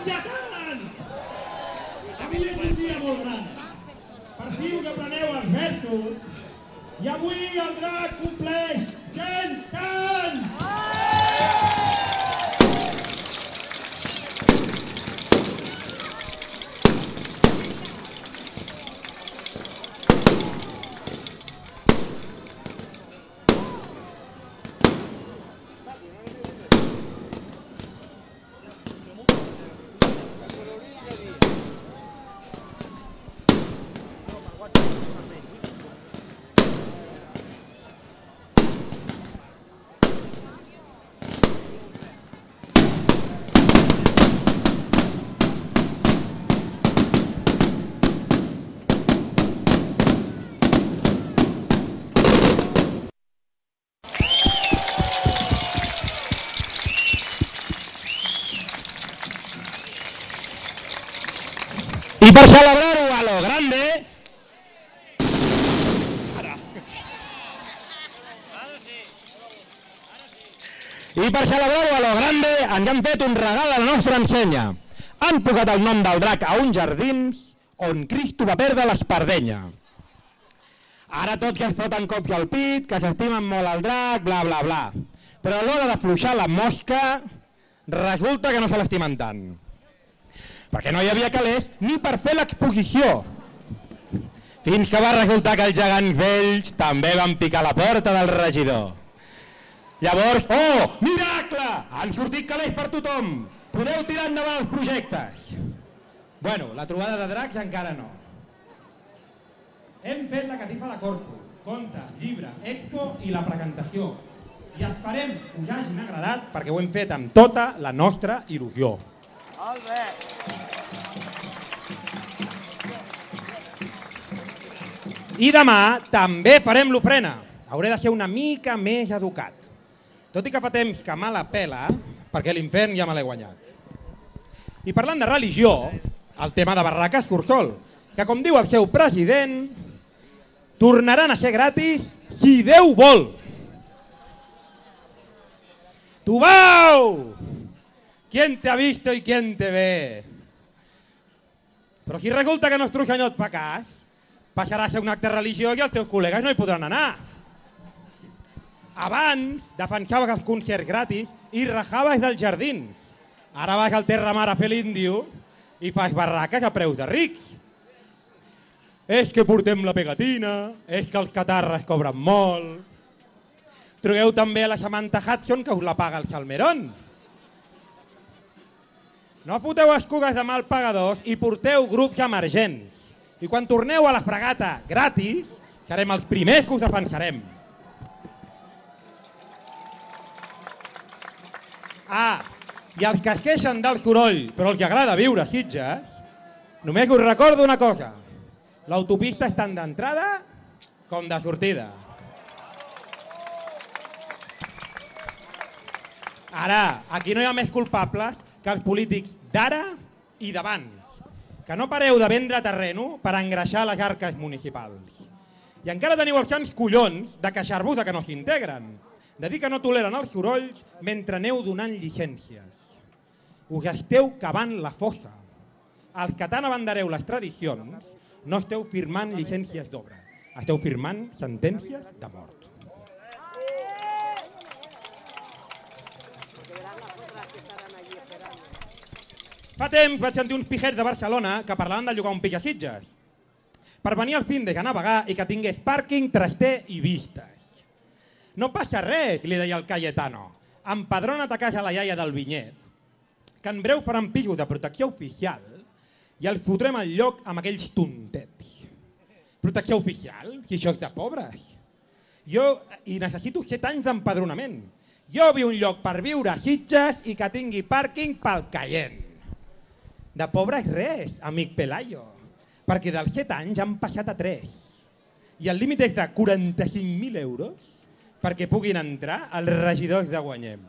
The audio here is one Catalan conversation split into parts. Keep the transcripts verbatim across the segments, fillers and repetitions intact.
Mitjançant! Avui és un dia molt gran. Per fi us apreneu els versos i avui el drac compleix cent anys! I per celebrar-ho a lo grande, ara. I per celebrar-ho a lo grande ens han fet un regal a la nostra ensenya. Han posat el nom del drac a uns jardins on Cristo va perdre l'espardenya. Ara tots que es foten cops al pit, que s'estimen molt el drac, bla bla bla. Però a l'hora d'afluixar la mosca, resulta que no se l'estimen tant. Perquè no hi havia calés ni per fer l'exposició. Fins que va resultar que els gegants vells també van picar la porta del regidor. Llavors, oh, miracle! Han sortit calés per tothom! Podeu tirar endavant els projectes! Bueno, la trobada de dracs encara no. Hem fet la catifa de Corpus, conte, llibre, expo i la presentació. I esperem que us hagin agradat perquè ho hem fet amb tota la nostra il·lusió. Molt bé. I demà també farem l'ofrena. Hauré de ser una mica més educat. Tot i que fa temps que me la pela, perquè l'infern ja me l'he guanyat. I parlant de religió, el tema de barraques surt sol, que com diu el seu president, tornaran a ser gratis si Déu vol. Tubau! ¿Quién te ha visto y quién te ve? Però si resulta que nostre senyor et fa cas, passarà a ser un acte religiós i els teus col·legues no hi podran anar. Abans defensaves els concerts gratis i rajaves dels jardins. Ara vas al Terramar a fer l'índio i fas barraques a preus de rics. És que portem la pegatina, és que els catarres cobren molt. Truqueu també a la Samantha Hudson que us la paga el Salmerón. No foteu escugues de mal pagadors i porteu grups emergents. I quan torneu a la fregata gratis, serem els primers que us defensarem. Ah, i els que es queixen del soroll, però els que agrada viure a Sitges, només us recordo una cosa. L'autopista és tant d'entrada com de sortida. Ara, aquí no hi ha més culpables que els polítics d'ara i d'abans, que no pareu de vendre terreno per engreixar les arques municipals. I encara teniu els sants collons de queixar-vos de que no s'integren, de dir que no toleren els sorolls mentre aneu donant llicències. Us esteu cavant la fossa. Els que tant abandereu les tradicions no esteu firmant llicències d'obra, esteu firmant sentències de mort. Fa temps vaig sentir uns pijers de Barcelona que parlaven de llogar un pic a Sitges per venir al fin de a navegar i que tingués pàrquing, traster i vistes. No passa res, li deia el Cayetano. Empadrona't a casa la iaia del vinyet, que en breu faran pisos de protecció oficial i els fotrem al lloc amb aquells tontets. Protecció oficial? Si això és de pobres. Jo hi necessito set anys d'empadronament. Jo vull un lloc per viure a Sitges i que tingui pàrquing pel Cayenne. De pobre és res, amic Pelayo, perquè dels set anys han passat a tres. I el límit és de quaranta-cinc mil euros perquè puguin entrar els regidors de Guanyem.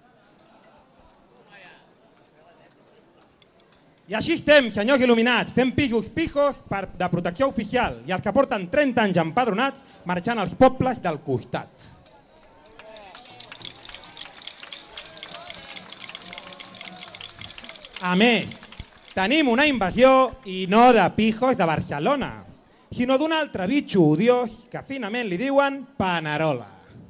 I així estem, senyors il·luminats, fent pisos pijos de protecció oficial i els que porten trenta anys empadronats marxant als pobles del costat. A més, Tenim una invasió, i no de pijos de Barcelona, sinó d'un altre bitxo odiós que finament li diuen panerola.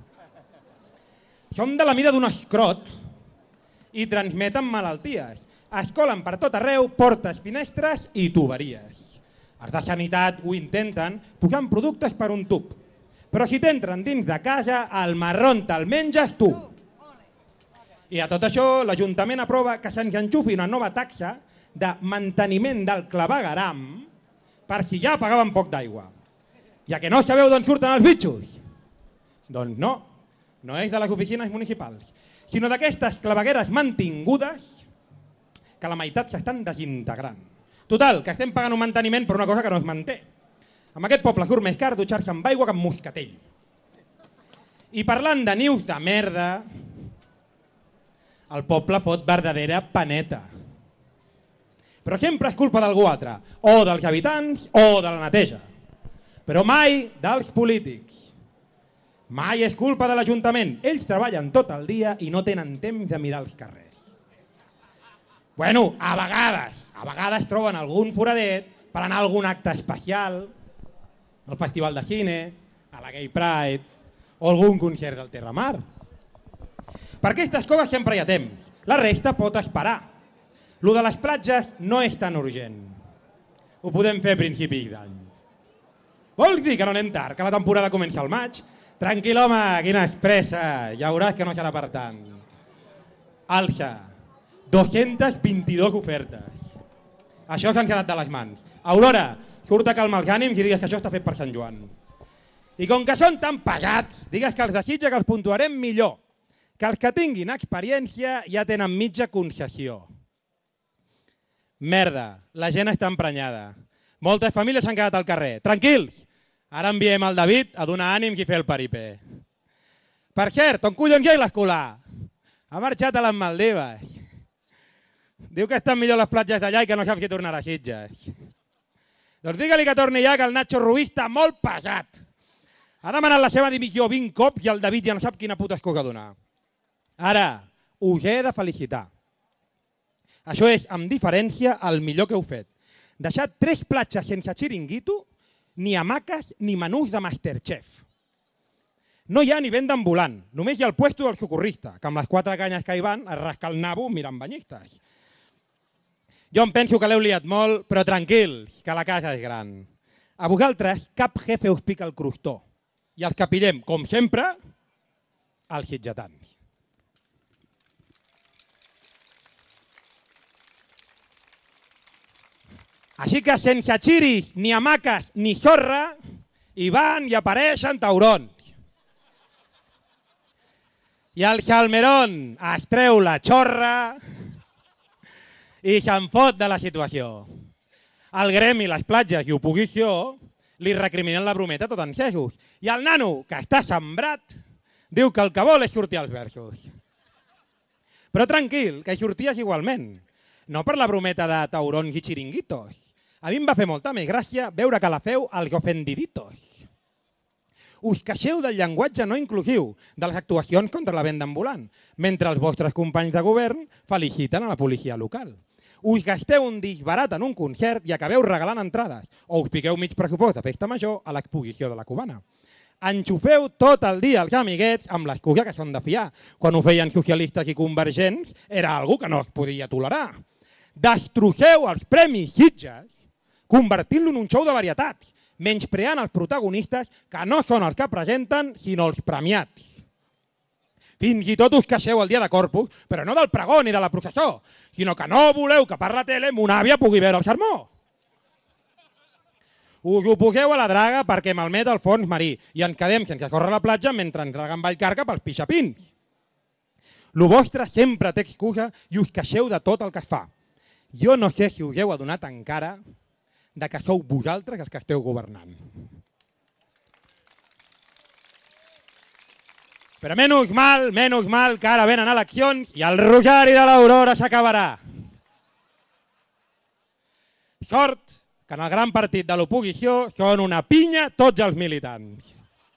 Són de la mida d'un escrot i transmeten malalties. Es colen per tot arreu, portes, finestres i tuberies. Els de sanitat ho intenten posant productes per un tub. Però si t'entren dins de casa, el marrón te'l menges tu. I a tot això, l'Ajuntament aprova que se'ns enxufi una nova taxa de manteniment del clavegueram per si ja pagaven poc d'aigua. Ja que no sabeu d'on surten els bitxos? Doncs no, no és de les oficines municipals, sinó d'aquestes clavegueres mantingudes que la meitat s'estan desintegrant. Total, que estem pagant un manteniment per una cosa que no es manté. Amb aquest poble surt més car dutxar-se amb aigua que amb moscatell. I parlant de nius de merda, el poble fot verdadera paneta. Però sempre és culpa d'algú altre, o dels habitants o de la neteja. Però mai dels polítics. Mai és culpa de l'Ajuntament. Ells treballen tot el dia i no tenen temps de mirar els carrers. Bueno, a vegades, a vegades troben algun foradet per anar a algun acte especial, al Festival de Cine, a la Gay Pride o algun concert del Terramar. Per aquestes coses sempre hi ha temps. La resta pot esperar. Lo de les platges no és tan urgent. Ho podem fer a principis d'any. Vols dir que no anem tard, que la temporada comença al maig? Tranquil, home, quina expressa. Ja veuràs que no serà per tant. Alça, dos-centes vint-i-dues ofertes. Això s'han quedat de les mans. Aurora, surt a calmar els ànims i digues que això està fet per Sant Joan. I com que són tan pagats, digues que els desitja que els puntuarem millor. Que els que tinguin experiència ja tenen mitja concessió. Merda, la gent està emprenyada. Moltes famílies s'han quedat al carrer. Tranquils, ara enviem el David a donar ànims i fer el paripé. Per cert, on collons hi ha l'escolar? Ha marxat a les Maldives. Diu que estan millor les platges d'allà i que no sap si tornarà a Sitges. Doncs digue-li que torni ja, que el Nacho Rubí està molt pesat. Ha demanat la seva dimissió vint cops i el David ja no sap quina puta escoga donar. Ara, us he de felicitar. Això és, amb diferència, el millor que heu fet. Deixar tres platges sense xiringuito, ni hamaques ni menús de Masterchef. No hi ha ni venda ambulant, només hi ha el puesto del socorrista, que amb les quatre canyes que hi van es rasca el nabo mirant banyistes. Jo em penso que l'heu liat molt, però tranquils, que la casa és gran. A vosaltres cap jefe us pica el crostó. I els que pillem, com sempre, els sitgetans. Així que sense xiris, ni hamaques, ni sorra, hi van i apareixen taurons. I el Xalmerón es treu la xorra i se'n fot de la situació. El gremi, les platges i oposició li recriminen la brometa tot encesos. I el nano, que està sembrat, diu que el que vol és sortir als versos. Però tranquil, que hi sorties igualment. No per la brometa de taurons i xiringuitos. A mi em va fer molta més gràcia veure que la feu als ofendiditos. Us queixeu del llenguatge no inclusiu, de les actuacions contra la venda ambulant, mentre els vostres companys de govern feliciten a la policia local. Us gasteu un disbarat en un concert i acabeu regalant entrades, o us piqueu mig pressupost de festa major a l'exposició de la Cubana. Enxufeu tot el dia els amiguets amb l'excusa que són de fiar. Quan ho feien socialistes i convergents era algú que no es podia tolerar. Destrosseu els premis Sitges convertint-lo en un show de varietats, menyspreant els protagonistes que no són els que presenten, sinó els premiats. Fins i tot us queixeu el dia de Corpus, però no del pregó ni de la processó, sinó que no voleu que per la tele mon àvia pugui veure el sermó. Us oposeu a la draga perquè malmet el fons marí i ens quedem sense córrer a la platja mentre ens draguen Vallcarca pels pixapins. Lo vostre sempre té excusa i us queixeu de tot el que es fa. Jo no sé si us heu adonat encara de que sou vosaltres els que esteu governant. Però menys mal, menys mal que ara venen eleccions i el rosari de l'Aurora s'acabarà. Sort que en el gran partit de l'oposició són una pinya tots els militants.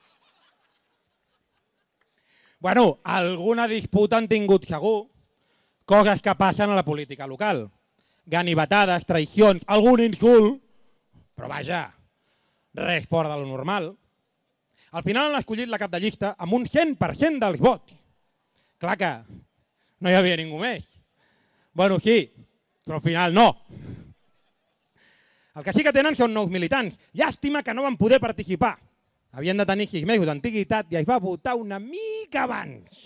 Bueno, alguna disputa han tingut segur, coses que passen a la política local. ganivetades, traïcions, algun insult, però vaja, res fora de lo normal. Al final han escollit la cap de llista amb un cent per cent dels vots. Clar que no hi havia ningú més. Bueno, sí, però al final no. El que sí que tenen són nous militants. Llàstima que no van poder participar. Havien de tenir sis mesos d'antiguitat i es va votar una mica abans.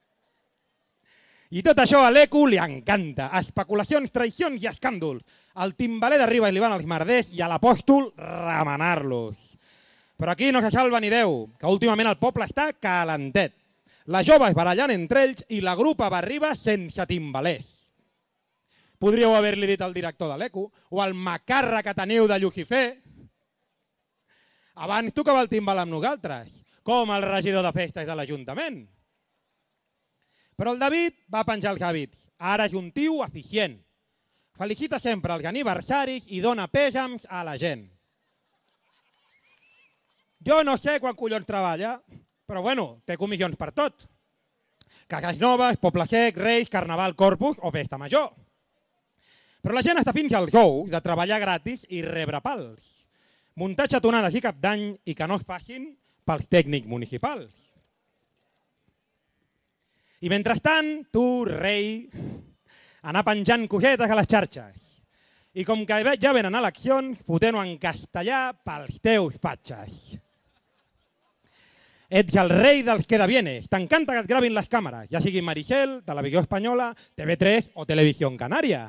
I tot això a l'E Q li encanta. Especulacions, traïcions i escàndols. El timbaler d'arriba i li van els merders i a l'apòstol remenar-los. Però aquí no se salva ni Déu, que últimament el poble està calentet. La jove es barallant entre ells i la grupa va arribar sense timbalers. Podríeu haver-li dit al director de l'E Q o al macarra que teniu de Llucifer. Abans tocava el timbal amb nosaltres, com el regidor de festes de l'Ajuntament. Però el David va penjar els hàbits. Ara és un tio eficient. Felicita sempre els aniversaris i dona pèsams a la gent. Jo no sé quan collons treballa, però bueno, té comissions per tot. Cases Noves, Poble Sec, Reis, Carnaval, Corpus o Festa Major. Però la gent està fins als ous de treballar gratis i rebre pals. Muntar xatonades i cap d'any i que no es facin pels tècnics municipals. I mentrestant, tu, rei, anar penjant cosetes a les xarxes. I com que ja venen eleccions, fotent-ho en castellà pels teus fatxes. Ets el rei dels quedavienes. T'encanta que et gravin les càmeres, ja sigui Maricel, Televisió Espanyola, T V tres o Televisió Canària.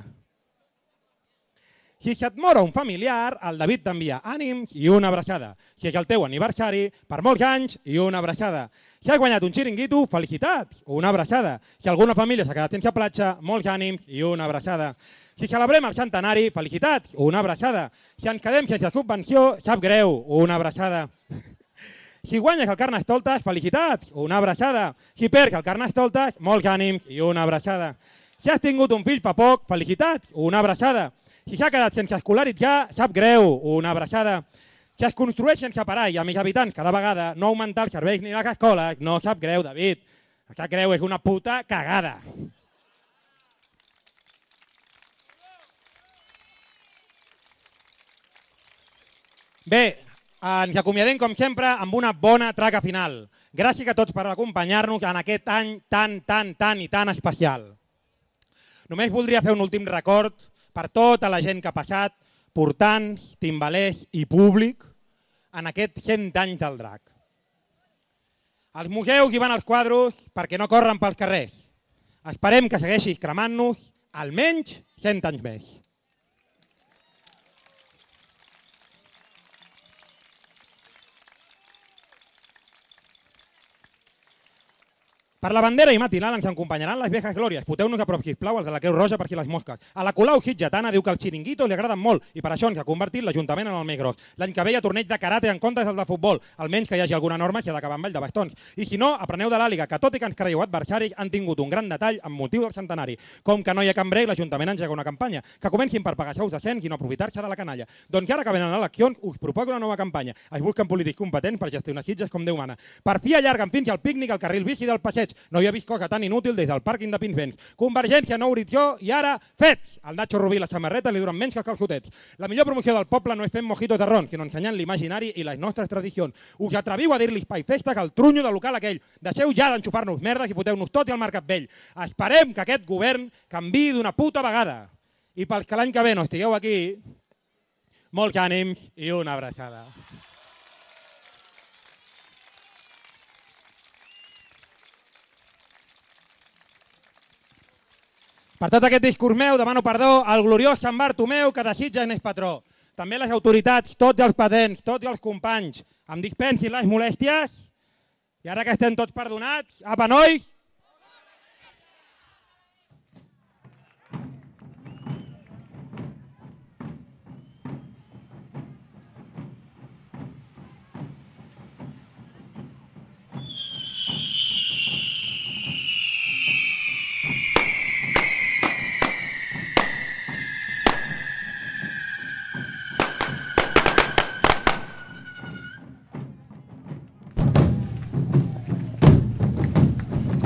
Si se't mor un familiar, el David t'envia ànims i una abraçada. Si és el teu aniversari, per molts anys i una abraçada. Si has guanyat un xiringuito, felicitats, una abraçada. Si alguna família s'ha quedat sense platja, molts ànims i una abraçada. Si celebrem el centenari, felicitats, una abraçada. Si ens quedem sense subvenció, sap greu, una abraçada. Si guanyes el Carnestoltes, felicitats, una abraçada. Si perds el Carnestoltes, molts ànims i una abraçada. Si has tingut un fill fa poc, felicitats, una abraçada. Si s'ha quedat sense escolaritzar, sap greu, una abraçada. Si es construeix sense parar i a més habitants cada vegada, no augmentar els serveis ni les escoles, no sap greu, David. El que greu és una puta cagada. Bé, ens acomiadem, com sempre, amb una bona traca final. Gràcies a tots per acompanyar-nos en aquest any tan, tan, tan i tan especial. Només voldria fer un últim record per tota la gent que ha passat, portants, timbalers i públic, en aquests cent anys del drac. Als museus hi van els quadros perquè no corren pels carrers. Esperem que segueixis cremant-nos almenys cent anys més. Per la bandera i matinal ens acompanyaran les viejas glòries. Foteu-nos a prop, sisplau, els de la Creu Roja per aquí les mosques. A la Colau Sitgetana diu que els xiringuitos li agraden molt i per això ens ha convertit l'Ajuntament en el més gros. L'any que ve hi ha torneig de karate en comptes del de futbol, almenys que hi hagi alguna norma si ha d'acabar amb ball de bastons. I si no, apreneu de l'Àliga, que tot i que ens creieu adversaris, han tingut un gran detall amb motiu del centenari. Com que no hi ha cambrer, l'Ajuntament engega una campanya. Que comencin per pagar sous decents i no aprofitar-se de la canalla. Doncs ara que venen eleccions, us proposo una nova campanya. Es busquen polítics competents per gestionar Sitges com Déu mana. Per fi allarguen fins al pícnic al carril bici del passeig. No hi ha vist cosa tan inútil des del pàrquing de Pinsbens. Convergència, nou horitzó i ara fets! Al Nacho Rubí la samarreta li duren menys que els calçotets. La millor promoció del poble no és fent mojitos de ron, sinó ensenyant l'imaginari i les nostres tradicions. Us atreviu a dir-li espai festes al trunyo del local aquell. Deixeu ja d'enxufar-nos merdes i foteu-nos tot i al Mercat Vell. Esperem que aquest govern canviï d'una puta vegada. I pels que l'any que ve no estigueu aquí, molts ànims i una abraçada. Per tot aquest discurs meu demano perdó al gloriós Sant Bartomeu que de Sitges n'és patró. També les autoritats, tots els patents, tots els companys, em dispensin les molèsties i ara que estem tots perdonats, apa nois,